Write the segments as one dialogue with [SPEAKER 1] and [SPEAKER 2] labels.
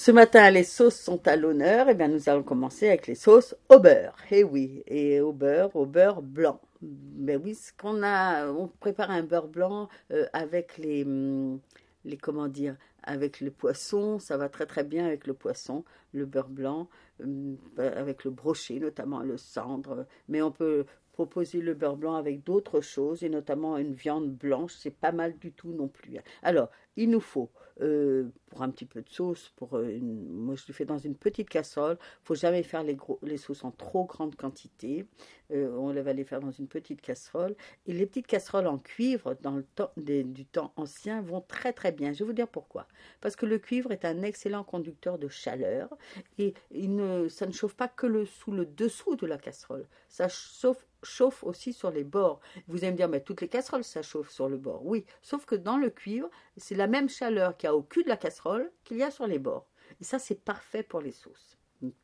[SPEAKER 1] Ce matin, les sauces sont à l'honneur. Eh bien, nous allons commencer avec les sauces au beurre. Eh oui, et au beurre blanc. Ben oui, on prépare un beurre blanc avec comment dire, avec le poisson. Ça va très très bien avec le poisson, le beurre blanc, avec le brochet notamment, le cendre. Mais on peut proposer le beurre blanc avec d'autres choses et notamment une viande blanche. C'est pas mal du tout non plus. Alors, il nous faut pour un petit peu de sauce, moi je le fais dans une petite casserole. Il ne faut jamais faire les sauces en trop grande quantité. On va les faire dans une petite casserole. Et les petites casseroles en cuivre dans le temps, du temps ancien vont très très bien. Je vais vous dire pourquoi. Parce que le cuivre est un excellent conducteur de chaleur et ça ne chauffe pas que sous le dessous de la casserole. Ça chauffe aussi sur les bords. Vous allez me dire, mais toutes les casseroles, ça chauffe sur le bord. Oui, sauf que dans le cuivre, c'est la même chaleur qu'il y a au cul de la casserole qu'il y a sur les bords. Et ça, c'est parfait pour les sauces.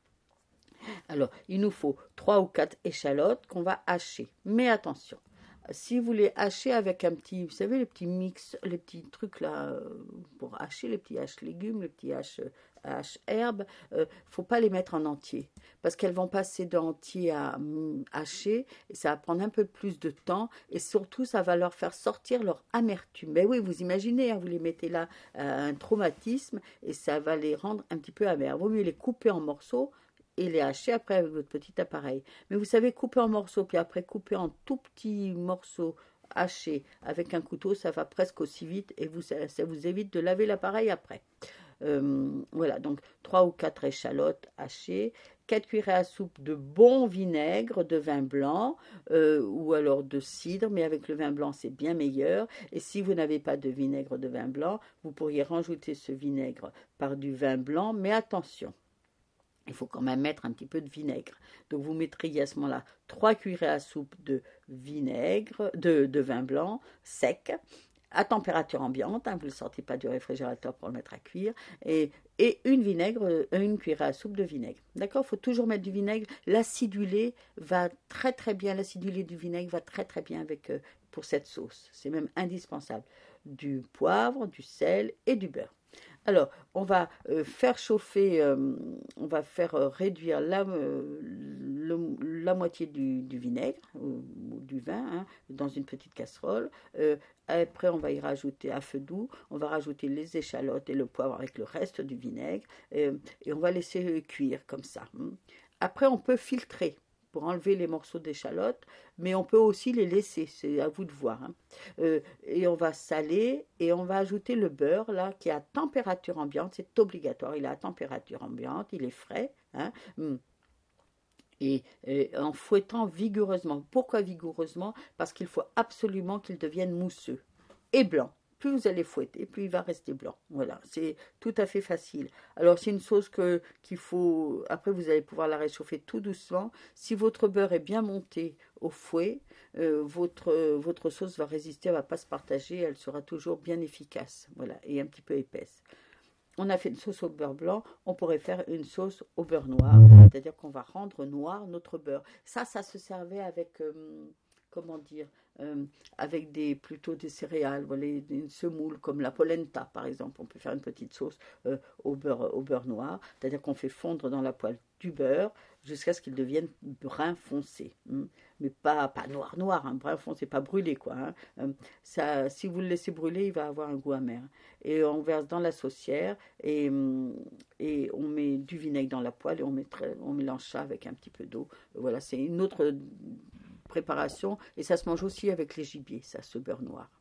[SPEAKER 1] Alors, il nous faut 3 ou 4 échalotes qu'on va hacher. Mais attention, si vous les hachez avec un petit, vous savez, les petits mix, les petits trucs là, pour hacher, les petits haches légumes, les petits haches herbes, faut pas les mettre en entier. Parce qu'elles vont passer d'entier à hacher, et ça va prendre un peu plus de temps, et surtout, ça va leur faire sortir leur amertume. Mais oui, vous imaginez, hein, vous les mettez là, un traumatisme, et ça va les rendre un petit peu amers. Vaut mieux les couper en morceaux, et les hacher après avec votre petit appareil. Mais vous savez, couper en morceaux, puis après couper en tout petits morceaux hachés avec un couteau, ça va presque aussi vite et ça vous évite de laver l'appareil après. Voilà, donc 3 ou 4 échalotes hachées, 4 cuillerées à soupe de bon vinaigre, de vin blanc ou alors de cidre, mais avec le vin blanc c'est bien meilleur. Et si vous n'avez pas de vinaigre de vin blanc, vous pourriez rajouter ce vinaigre par du vin blanc, mais attention. Il faut quand même mettre un petit peu de vinaigre. Donc vous mettriez à ce moment-là 3 cuillerées à soupe de vinaigre, de vin blanc sec, à température ambiante, hein, vous ne le sortez pas du réfrigérateur pour le mettre à cuire, et une cuillerée à soupe de vinaigre. D'accord. Il faut toujours mettre du vinaigre. L'acidulé va très très bien, l'acidulé du vinaigre va très très bien pour cette sauce. C'est même indispensable. Du poivre, du sel et du beurre. Alors, on va faire chauffer, on va faire réduire la moitié du vinaigre ou du vin, hein, dans une petite casserole. Après, on va y rajouter à feu doux, on va rajouter les échalotes et le poivre avec le reste du vinaigre et on va laisser cuire comme ça. Après, on peut filtrer pour enlever les morceaux d'échalote, mais on peut aussi les laisser, c'est à vous de voir. Hein. Et on va saler et on va ajouter le beurre là qui est à température ambiante, c'est obligatoire, il est à température ambiante, il est frais. Hein. Et en fouettant vigoureusement. Pourquoi vigoureusement? Parce qu'il faut absolument qu'il devienne mousseux et blanc. Plus vous allez fouetter, plus il va rester blanc. Voilà, c'est tout à fait facile. Alors, c'est une sauce qu'il faut... Après, vous allez pouvoir la réchauffer tout doucement. Si votre beurre est bien monté au fouet, votre sauce va résister, elle ne va pas se partager, elle sera toujours bien efficace. Voilà, et un petit peu épaisse. On a fait une sauce au beurre blanc, on pourrait faire une sauce au beurre noir, c'est-à-dire qu'on va rendre noir notre beurre. Ça se servait avec, comment dire, avec plutôt des céréales, voilà, une semoule comme la polenta par exemple. On peut faire une petite sauce au beurre noir, c'est-à-dire qu'on fait fondre dans la poêle du beurre jusqu'à ce qu'il devienne brun foncé. Mais pas noir, hein, brun foncé, pas brûlé quoi. Hein. Si vous le laissez brûler, il va avoir un goût amer. Et on verse dans la saucière et on met du vinaigre dans la poêle et on mélange ça avec un petit peu d'eau. Voilà, c'est une autre préparation et ça se mange aussi avec les gibiers, ça, ce beurre noir.